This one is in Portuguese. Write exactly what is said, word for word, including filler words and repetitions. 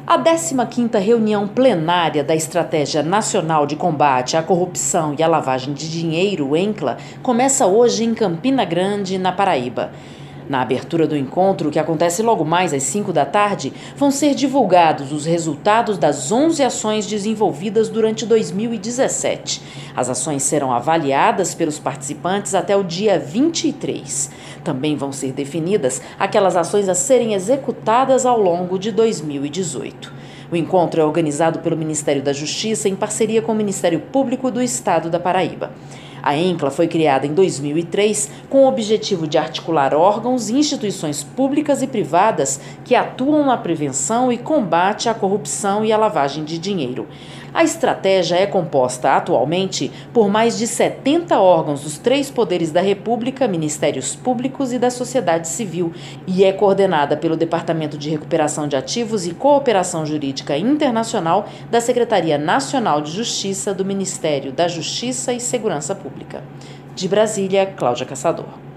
A décima quinta reunião plenária da Estratégia Nacional de Combate à Corrupção e à Lavagem de Dinheiro, ENCLA, começa hoje em Campina Grande, na Paraíba. Na abertura do encontro, que acontece logo mais às cinco da tarde, vão ser divulgados os resultados das onze ações desenvolvidas durante dois mil e dezessete. As ações serão avaliadas pelos participantes até o dia vinte e três. Também vão ser definidas aquelas ações a serem executadas ao longo de dois mil e dezoito. O encontro é organizado pelo Ministério da Justiça em parceria com o Ministério Público do Estado da Paraíba. A ENCLA foi criada em dois mil e três com o objetivo de articular órgãos e instituições públicas e privadas que atuam na prevenção e combate à corrupção e à lavagem de dinheiro. A estratégia é composta atualmente por mais de setenta órgãos dos três poderes da República, ministérios públicos e da sociedade civil e é coordenada pelo Departamento de Recuperação de Ativos e Cooperação Jurídica Internacional da Secretaria Nacional de Justiça do Ministério da Justiça e Segurança Pública. De Brasília, Cláudia Caçador.